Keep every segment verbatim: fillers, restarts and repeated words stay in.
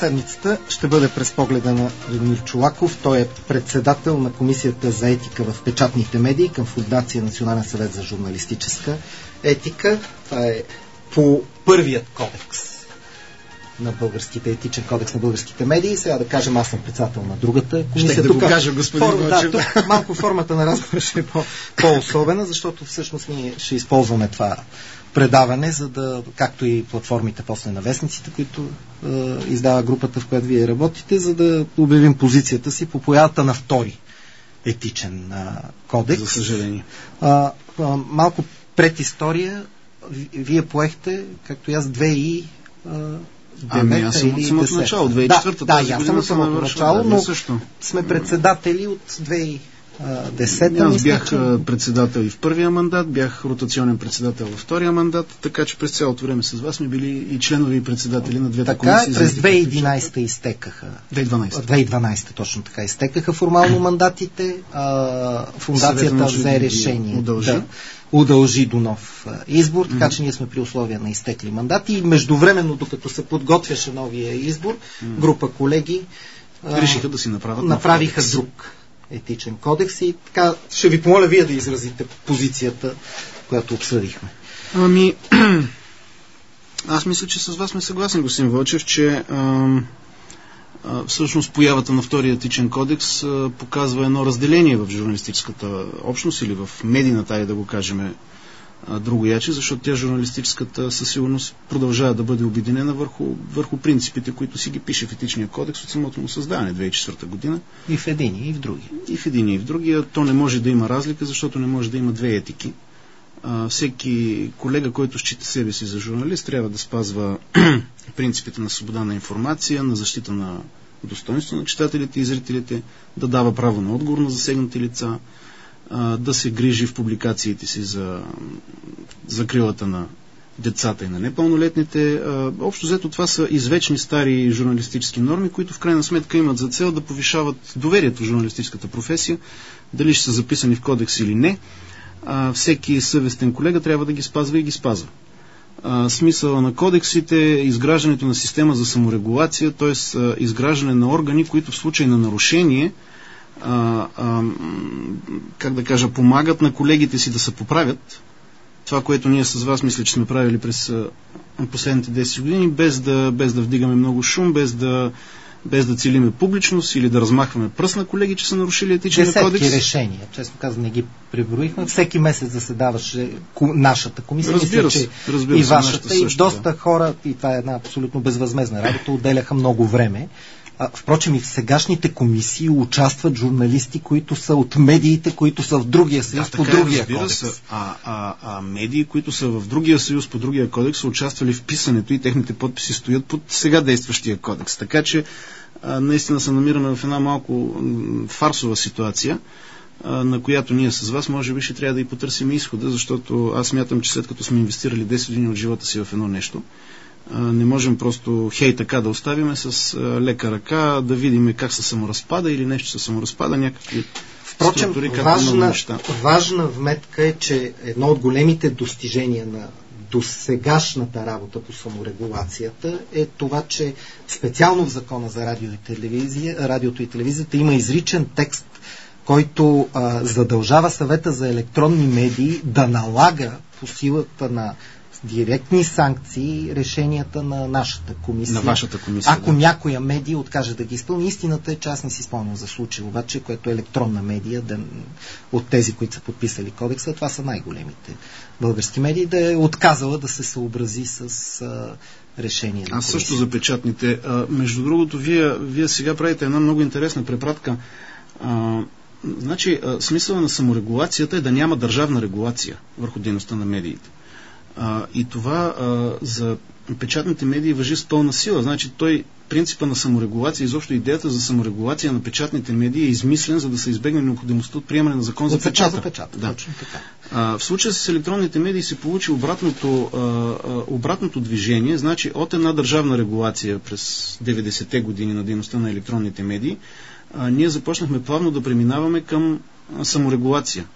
седмицата ще бъде през погледа на Радомир Чолаков. Той е председател на Комисията за етика в печатните медии към Фондация Национален съвет за журналистическа етика. Това е по първият кодекс на българските, етичен кодекс на българските медии. Сега да кажем, аз съм председател на другата комисия. Ще да го кажа, господин Форм, Вълчев. Да, тук малко формата на разговор ще е по- по-особена, защото всъщност ние ще използваме това предаване, за да, както и платформите после на вестниците, които е, издава групата, в която вие работите, за да обявим позицията си по появата на втори етичен а, кодекс. За съжаление. А, а, малко предистория. Вие поехте, както и аз, две и Ами, аз съм от самото начало, две хиляди и четвърта. Да, да, аз съм от самото начало, но също. Сме председатели от две хиляди и десета. Аз бях че... председател и в първия мандат, бях ротационен председател във втория мандат, така че през цялото време с вас сме били и членови и председатели на двете така, комисии. Така, през две хиляди и единадесета изтекаха. две хиляди и дванадесета. две хиляди и дванадесета точно така изтекаха формално мандатите. А, фундацията взе решение удължи. да удължи до нов избор, така че ние сме при условия на изтекли мандати и междувременно, докато се подготвяше новия избор, група колеги решиха да си направят направиха друг етичен кодекс и така ще ви помоля вие да изразите позицията, която обсъдихме. Ами, аз мисля, че с вас сме съгласен, господин Вълчев, че ам, а, всъщност появата на втория етичен кодекс а, показва едно разделение в журналистическата общност или в медийната, и да го кажем другояче, защото тя журналистическата със сигурност продължава да бъде обединена върху, върху принципите, които си ги пише в етичния кодекс от самото му създаване две хиляди и четвърта година. И в един, и в други. И в един, и в другия. То не може да има разлика, защото не може да има две етики. А, всеки колега, който счита себе си за журналист, трябва да спазва принципите на свобода на информация, на защита на достоинство на читателите и зрителите, да дава право на отговор на засегнати лица, да се грижи в публикациите си за закрилата на децата и на непълнолетните. Общо взето това са извечни стари журналистически норми, които в крайна сметка имат за цел да повишават доверието в журналистическата професия, дали ще са записани в кодекс или не. Всеки съвестен колега трябва да ги спазва и ги спазва. Смисъла на кодексите е изграждането на система за саморегулация, т.е. изграждане на органи, които в случай на нарушение А, а, как да кажа, помагат на колегите си да се поправят това, което ние с вас мисля, че сме правили през а, последните десет години, без да, без да вдигаме много шум, без да, без да целиме публичност или да размахваме пръст на колеги, че са нарушили етичния кодекс. Десетки решения, честно казвам, не ги преброихме. Всеки месец заседаваше нашата комисия. Разбира мисля, се, че разбира и се, вашата, и също, доста да. хора, и това е една абсолютно безвъзмезна работа, отделяха много време. А, впрочем, и в сегашните комисии участват журналисти, които са от медиите, които са в другия съюз, да, по така, другия разбира кодекс. Се, а, а, а медии, които са в другия съюз, по другия кодекс, са участвали в писането и техните подписи стоят под сега действащия кодекс. Така че а, наистина се намираме в една малко м, фарсова ситуация, а, на която ние с вас може би ще трябва да и потърсим изхода, защото аз смятам, че след като сме инвестирали десет години от живота си в едно нещо, не можем просто хей така да оставиме с лека ръка, да видим как се саморазпада или нещо се саморазпада, някакви Впрочем, структури, как важна, неща. важна вметка е, че едно от големите достижения на досегашната работа по саморегулацията е това, че специално в Закона за радио и телевизия, радиото и телевизията има изричен текст, който а, задължава Съвета за електронни медии да налага по силата на директни санкции решенията на нашата комисия. На вашата комисия. Ако да. някоя медия откаже да ги изпълни, истината е, че аз не си спомням за случай, обаче, което е електронна медия, да, от тези, които са подписали кодекса, това са най-големите български медии, да е отказала да се съобрази с а, решение на комисията. Аз също за печатните. А, между другото, вие, вие сега правите една много интересна препратка. А, значи, а, смисъла на саморегулацията е да няма държавна регулация върху дейността на медиите. А, и това а, за печатните медии важи с пълна сила. Значи той, принципа на саморегулация, изобщо идеята за саморегулация на печатните медии е измислен, за да се избегне необходимостта от приемане на закон за печата. За печата да. точно така. А, в случая с електронните медии се получи обратното, а, а, обратното движение. Значи от една държавна регулация през деветдесетте години на дейността на електронните медии, а, ние започнахме плавно да преминаваме към а, саморегулация.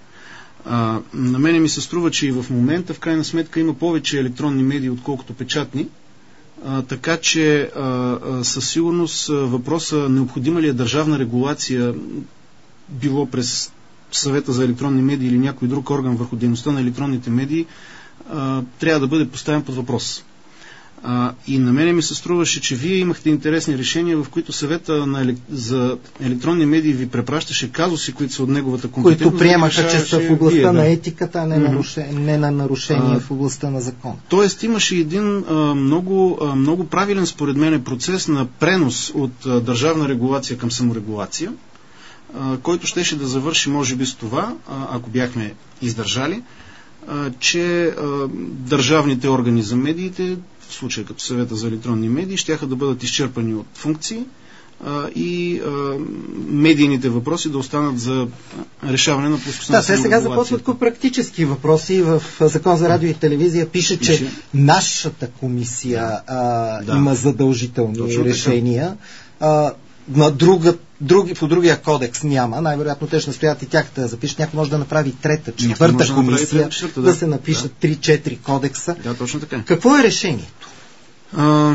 А, на мене ми се струва, че и в момента в крайна сметка има повече електронни медии, отколкото печатни, А, така че а, а, със сигурност въпроса необходима ли е държавна регулация, било през Съвета за електронни медии или някой друг орган върху дейността на електронните медии, а, трябва да бъде поставен под въпрос. А, и на мене ми се струваше, че вие имахте интересни решения, в които Съвета на елек... за електронни медии ви препращаше казуси, които са от неговата компетентност. Които приемаха, че са в областта вие, да. на етиката, а не, mm-hmm. наруше... не на нарушение а, в областта на закона. Тоест имаше един а, много, а, много правилен, според мен, процес на пренос от а, държавна регулация към саморегулация, а, който щеше да завърши, може би, с това, а, ако бяхме издържали, а, че а, държавните органи за медиите, в случая като Съвета за електронни медии, щяха да бъдат изчерпани от функции а, и а, медийните въпроси да останат за решаване на плоскостта. Да, те сега започват като практически въпроси. В Закон за радио и телевизия пише, че пише. Нашата комисия а, да. Има задължителни точно решения. А, на друга, други, по другия кодекс няма. Най-вероятно те ще настоят и тях да запишат. Някой може да направи трета, четвърта комисия, да, четвърта, да. да се напишат три-четири да. Кодекса. Да, точно така. Какво е решението? А,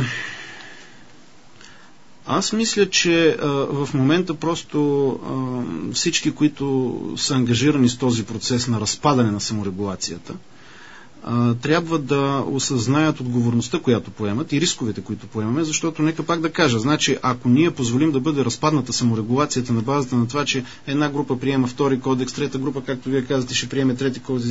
аз мисля, че а, в момента просто а, всички, които са ангажирани с този процес на разпадане на саморегулацията, а, трябва да осъзнаят отговорността, която поемат и рисковете, които поемаме, защото нека пак да кажа, значи ако ние позволим да бъде разпадната саморегулацията на базата на това, че една група приема втори кодекс, трета група, както вие казвате, ще приеме трети кодекс,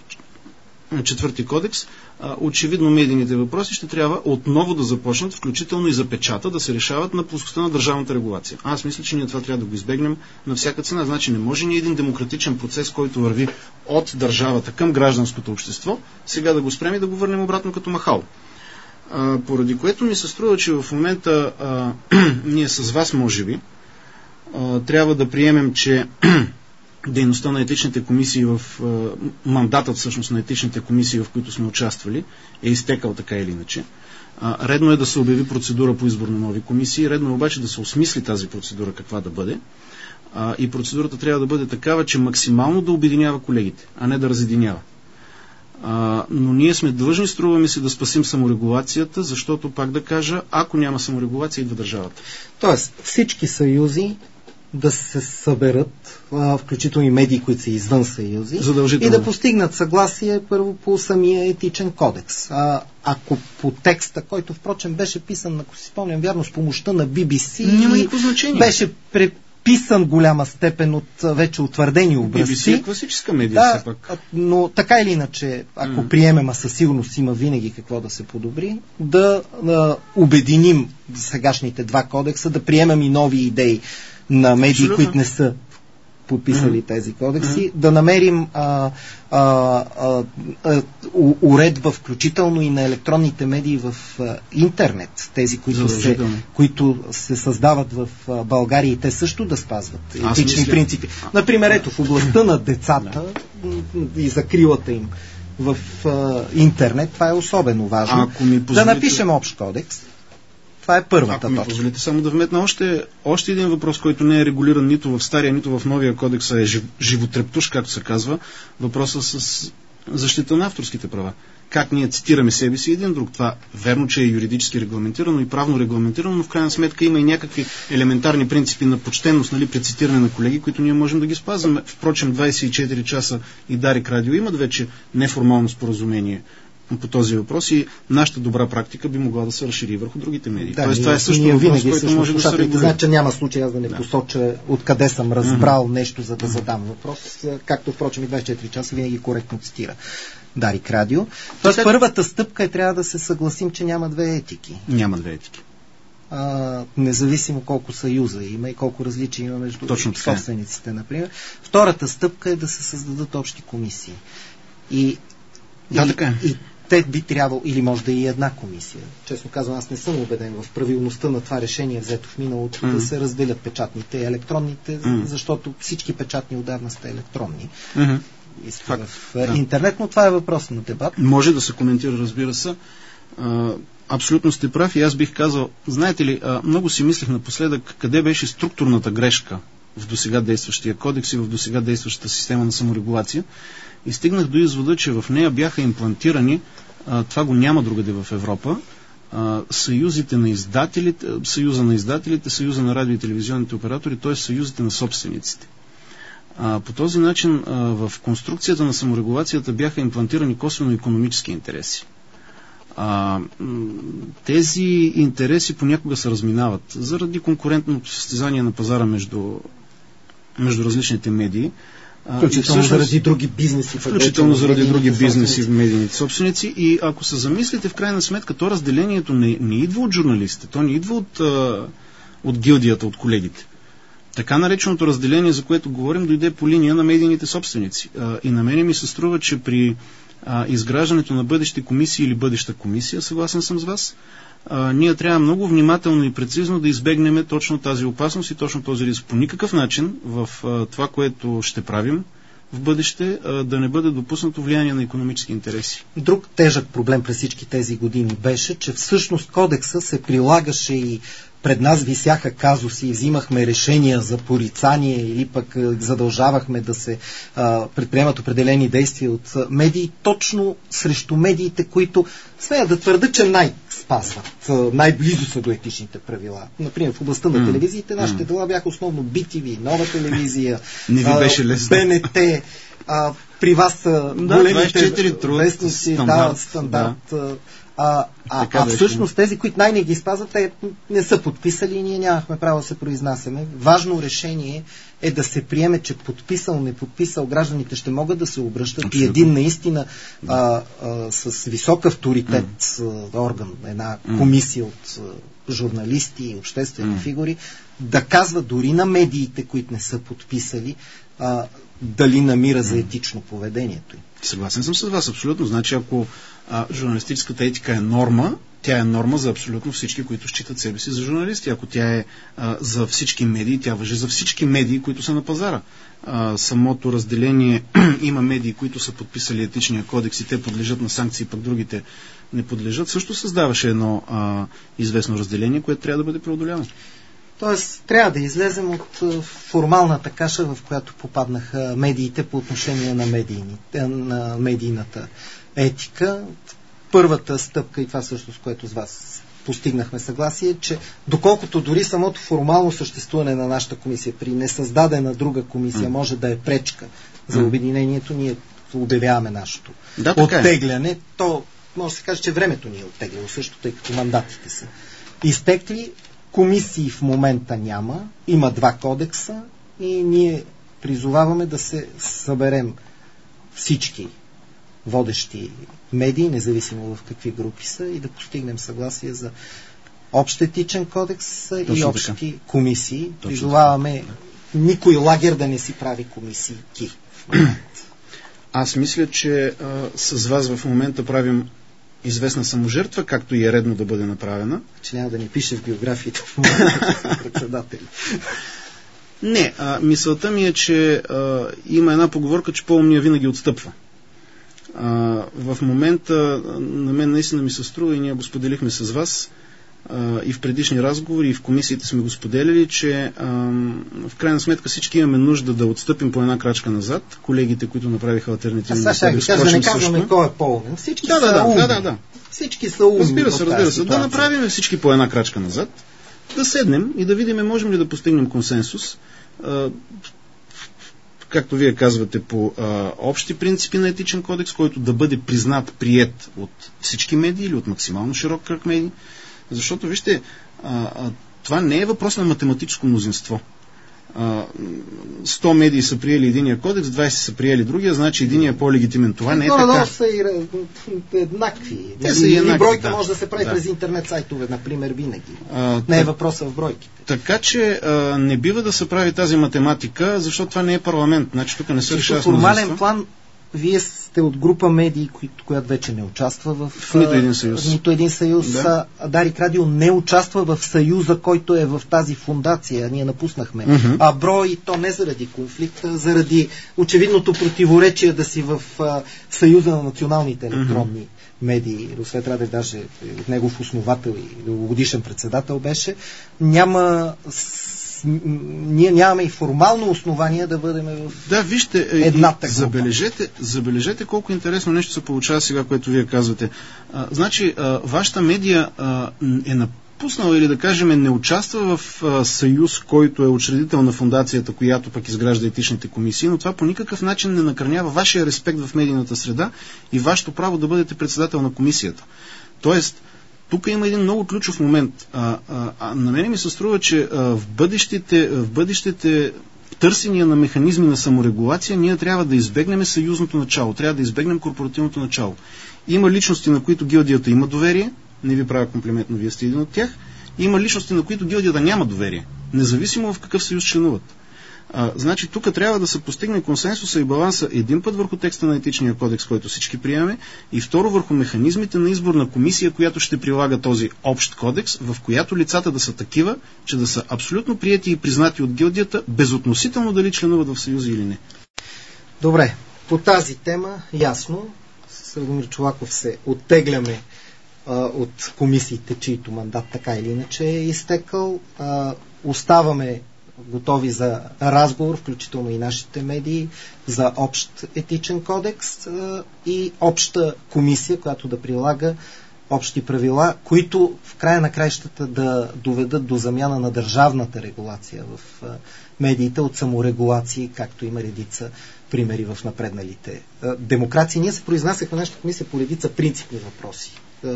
четвърти кодекс, очевидно медийните въпроси ще трябва отново да започнат, включително и за печата, да се решават на плоскостта на държавната регулация. Аз мисля, че ние това трябва да го избегнем на всяка цена. Значи не може ни един демократичен процес, който върви от държавата към гражданското общество, сега да го спрем и да го върнем обратно като махало. А, поради което ми се струва, че в момента а, ние с вас, може би, а, трябва да приемем, че дейността на етичните комисии в мандатът всъщност на етичните комисии, в които сме участвали, е изтекал така или иначе. А, редно е да се обяви процедура по избор на нови комисии, редно е обаче да се осмисли тази процедура каква да бъде. А, и процедурата трябва да бъде такава, че максимално да обединява колегите, а не да разединява. А, но ние сме длъжни, струваме се, да спасим саморегулацията, защото, пак да кажа, ако няма саморегулация, идва държавата. Тоест, всички съюзи да се съберат, включително и медии, които са извън съюзи, и да постигнат съгласие първо по самия етичен кодекс. А, ако по текста, който впрочем беше писан, ако си спомням вярно, с помощта на Би Би Си, няма никакво значение. Беше преписан голяма степен от вече утвърдени образци. Би Би Си е класическа медия, да, все пак. Но така или иначе, ако mm. приемем, а със сигурност има винаги какво да се подобри, да, да обединим сегашните два кодекса, да приемем и нови идеи на медии, абсолютно, които не са подписали mm-hmm. тези кодекси, mm-hmm. да намерим а, а, а, а, уредба, включително и на електронните медии в а, интернет, тези, които се, които се създават в а, България, и те също да спазват етични мисля... принципи. Например, ето в областта на децата и закрилата им в а, интернет, това е особено важно. Позволите... Да напишем общ кодекс. Това е първата Ако ми точка. Позволите само да вметна още, още един въпрос, който не е регулиран нито в стария, нито в новия кодекс, е жив, животрептуш, както се казва, въпроса с защита на авторските права. Как ние цитираме себе си един друг. Това верно, че е юридически регламентирано и правно регламентирано, но в крайна сметка има и някакви елементарни принципи на почтенност, нали, при цитиране на колеги, които ние можем да ги спазваме. Впрочем, двайсет и четири часа и Дарик Радио имат вече неформално споразумение по този въпрос и нашата добра практика би могла да се разшири върху другите медии. Да, Тоест, това е също въпрос, винаги, който може да се регулира. Значи няма случай аз да не да. посоча откъде съм разбрал mm-hmm. нещо, за да задам въпрос, както впрочем и двайсет и четири часа винаги коректно цитира Дарик Радио. Тоест след... първата стъпка е трябва да се съгласим, че няма две етики. Няма две етики. А, независимо колко съюза има и колко различия има между собствениците, например. Втората стъпка е да се създадат общи комисии. И, да, и, така е. И те би трябвало, или може да и една комисия. Честно казвам, аз не съм убеден в правилността на това решение, взето в миналото, mm. да се разделят печатните и електронните, mm. защото всички печатни отдавна са електронни. Mm-hmm. В, в да. интернет, но това е въпрос на дебат. Може да се коментира, разбира се. А, абсолютно сте прав и аз бих казал, знаете ли, а, много си мислех напоследък къде беше структурната грешка в досега действащия кодекс и в досега действащата система на саморегулация. И стигнах до извода, че в нея бяха имплантирани, а, това го няма другаде в Европа, а, съюзите на издателите, съюза на издателите, съюза на радио и телевизионните оператори, т.е. съюзите на собствениците. А, по този начин а, в конструкцията на саморегулацията бяха имплантирани косвено икономически интереси. А, тези интереси понякога се разминават заради конкурентното състезание на пазара между, между различните медии. Включително всъщност, заради други бизнеси. Включително заради други бизнеси в медийните собственици. И ако се замислите, в крайна сметка, то разделението не, не идва от журналистите, то не идва от, от гилдията, от колегите. Така нареченото разделение, за което говорим, дойде по линия на медийните собственици. И на мене ми се струва, че при изграждането на бъдещи комисии или бъдеща комисия, съгласен съм с вас, а, ние трябва много внимателно и прецизно да избегнем точно тази опасност и точно този риск. По никакъв начин в а, това, което ще правим в бъдеще, а, да не бъде допуснато влияние на икономически интереси. Друг тежък проблем през всички тези години беше, че всъщност кодекса се прилагаше и пред нас висяха казуси и взимахме решения за порицание или пък задължавахме да се а, предприемат определени действия от медии, точно срещу медиите, които смея да твърда, че най-спазват, най-близо са до етичните правила. Например, в областта на mm. телевизиите нашите дела бяха основно би ти ви, Нова телевизия, Не ви беше лесно. Б Н Т, а, при вас са да, големите вестници, да, стандарт. Да. А, а, а всъщност тези, които най-не ги спазват, те не са подписали и ние нямахме право да се произнасяме. Важно решение е да се приеме, че подписал, не подписал, гражданите ще могат да се обръщат. Абсолютно. И един наистина а, а, с висок авторитет mm. орган, една комисия mm. от а, журналисти и обществени mm. фигури, да казва дори на медиите, които не са подписали, а, дали намира за етично поведението им. Съгласен съм с вас, абсолютно. Значи, ако а, журналистическата етика е норма, тя е норма за абсолютно всички, които считат себе си за журналисти. Ако тя е а, за всички медии, тя важи за всички медии, които са на пазара. А, самото разделение има медии, които са подписали етичния кодекс и те подлежат на санкции, пък другите не подлежат. Също създаваше едно а, известно разделение, което трябва да бъде преодоляно. Тоест, трябва да излезем от формалната каша, в която попаднаха медиите по отношение на, медийни, на медийната етика. Първата стъпка, и това също с което с вас постигнахме съгласие, че доколкото дори самото формално съществуване на нашата комисия при несъздадена друга комисия може да е пречка за обединението, ние обявяваме нашето да, оттегляне, е. то може да се каже, че времето ни е оттегляло също, тъй като мандатите са изтекли. Комисии в момента няма, има два кодекса и ние призоваваме да се съберем всички водещи медии, независимо в какви групи са, и да постигнем съгласие за общ етичен кодекс Точно и общи така. комисии. Точно призоваваме така. никой лагер да не си прави комисии. Аз мисля, че а, с вас в момента правим известна саможертва, както и е редно да бъде направена. Че няма да ни пише в биографията в момента, че сме председатели. Не, а, мисълта ми е, че а, има една поговорка, че по-умния винаги отстъпва. А, в момента на мен наистина ми се струва и ние го споделихме с вас а, и в предишни разговори, и в комисиите сме го споделили, че а, в крайна сметка всички имаме нужда да отстъпим по една крачка назад. Колегите, които направиха алтернативни а сега ще кажа, не казваме кой е по-умен. Всички да, са да, умни. Да, да, да. Всички са умни. Разбира се, разбира се. Да направим всички по една крачка назад, да седнем и да видим можем ли да постигнем консенсус, а, както вие казвате, по а, общи принципи на етичен кодекс, който да бъде признат, приет от всички медии или от максимално широк кръг медии. Защото, вижте, а, а, това не е въпрос на математическо мнозинство. А, сто медии са приели единия кодекс, двайсет са приели другия, значи единия е по-легитимен. Това не е така. Но са и еднакви. Те са и еднакви. И бройка да. може да се прави да. през интернет сайтове, например, винаги. А, не е въпроса в бройките. Така че а, не бива да се прави тази математика, защото това не е парламент. Значи тук не се решава с мнозинство. В формален план вие сте от група медии, която вече не участва в, в нито един съюз. Нито един съюз. Да. Дарик Радио не участва в съюза, който е в тази фундация. Ние напуснахме. Mm-hmm. А брой, то не заради конфликта, заради очевидното противоречие да си в а, съюза на националните електронни mm-hmm. медии. Росвет Радев даже негов основател и дългогодишен председател беше. Няма ние нямаме и формално основание да бъдем в да, вижте, едната група. Забележете, забележете колко интересно нещо се получава сега, което вие казвате. А, значи, а, вашата медия а, е напуснала, или да кажем, не участва в а, съюз, който е учредител на фондацията, която пък изгражда етичните комисии, но това по никакъв начин не накърнява вашия респект в медийната среда и вашето право да бъдете председател на комисията. Тоест, тук има един много ключов момент. А, а, а, на мен ми се струва, че а, в, бъдещите, в бъдещите търсения на механизми на саморегулация ние трябва да избегнем съюзното начало, трябва да избегнем корпоративното начало. Има личности, на които гилдията има доверие, не ви правя комплимент, но вие сте един от тях, и има личности, на които гилдията няма доверие, независимо в какъв съюз членуват. А, значи тук трябва да се постигне консенсуса и баланса един път върху текста на етичния кодекс, който всички приемаме, и второ върху механизмите на избор на комисия, която ще прилага този общ кодекс, в която лицата да са такива, че да са абсолютно приети и признати от гилдията, безотносително дали членуват в съюза или не. Добре, по тази тема ясно, с Радомир Чолаков се оттегляме а, от комисиите, чието мандат така или иначе е изтекал. А, оставаме готови за разговор, включително и нашите медии, за общ етичен кодекс а, и обща комисия, която да прилага общи правила, които в края на краищата да доведат до замяна на държавната регулация в а, медиите от саморегулации, както има редица примери в напредналите а, демокрации. Ние се произнасяхме в нашата комисия по редица принципни въпроси.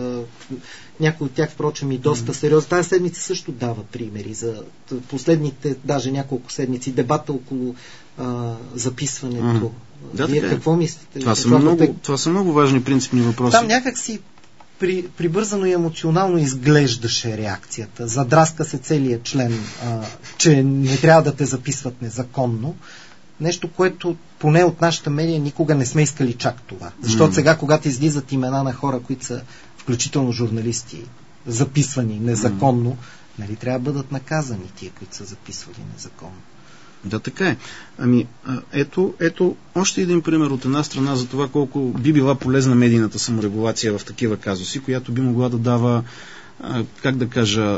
Някои от тях, впрочем, и доста сериозно. Тази седмица също дава примери за последните, даже няколко седмици, дебата около а, записването. Mm. Да, Вие така. какво мислите? Това са, много, това са много важни принципни въпроси. Там някак си при, прибързано и емоционално изглеждаше реакцията. Задраска се целият член, а, че не трябва да те записват незаконно. Нещо, което поне от нашата медия никога не сме искали чак това. Защото mm. сега, когато излизат имена на хора, които са включително журналисти, записвани незаконно, mm. нали, трябва да бъдат наказани тия, които са записвали незаконно. Да, така е. Ами, ето, ето още един пример от една страна за това колко би била полезна медийната саморегулация в такива казуси, която би могла да дава, как да кажа,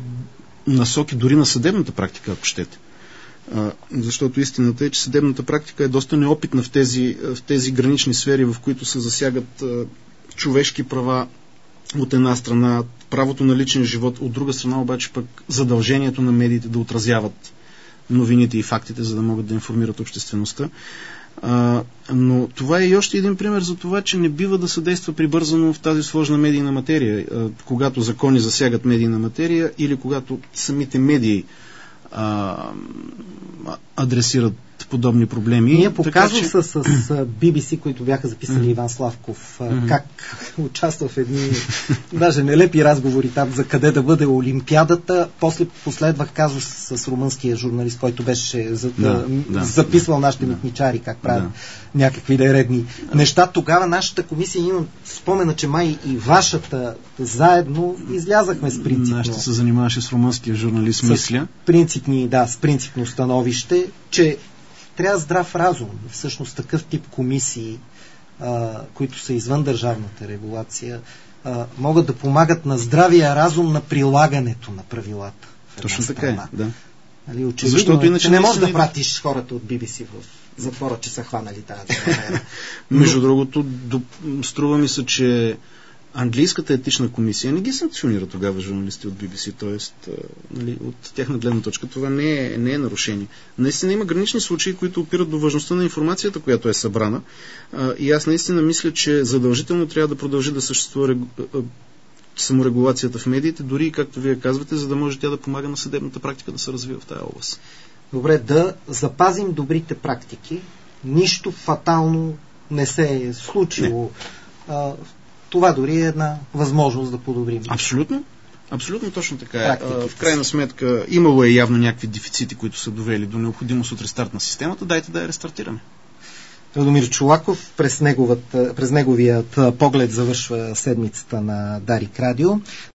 насоки дори на съдебната практика, ако щете. А, защото истината е, че съдебната практика е доста неопитна в тези, в тези гранични сфери, в които се засягат а, човешки права от една страна, правото на личен живот, от друга страна обаче пък задължението на медиите да отразяват новините и фактите, за да могат да информират обществеността. А, но това е и още един пример за това, че не бива да се действа прибързано в тази сложна медийна материя, а, когато закони засягат медийна материя или когато самите медии а, адресират подобни проблеми. Ние показва че... с, с Би Би Си, които бяха записали mm-hmm. Иван Славков, mm-hmm. как участва в едни даже нелепи разговори там за къде да бъде Олимпиадата. После последвах казус с румънския журналист, който беше за, да, да, записвал да, нашите да, митничари, как правят да. някакви нередни неща. Тогава нашата комисия, имам спомена, че май и вашата заедно излязахме с принципно. Нашата се занимаваше с румънския журналист, с мисля. Принципни, да, с принципно становище, че трябва здрав разум. Всъщност такъв тип комисии, а, които са извън държавната регулация, а, могат да помагат на здравия разум на прилагането на правилата. Точно така е, да. Нали, очевидно, защото иначе не можеш да пратиш хората от Би Би Си в затвора, че са хванали тази. Между другото, струва ми се, че английската етична комисия не ги санкционира тогава журналисти от Би Би Си, т.е. нали, от тяхна гледна точка това не е, не е нарушение. Наистина има гранични случаи, които опират до важността на информацията, която е събрана, а, и аз наистина мисля, че задължително трябва да продължи да съществува регу... саморегулацията в медиите, дори и както вие казвате, за да може тя да помага на съдебната практика да се развива в тази област. Добре, да запазим добрите практики. Нищо фатално не се е случило. А, това дори е една възможност да подобрим. Абсолютно. Абсолютно точно така е. А, в крайна сметка имало е явно някакви дефицити, които са довели до необходимост от рестарт на системата. Дайте да я рестартираме. Радомир Чолаков, през, през неговият поглед завършва седмицата на Дарик Радио.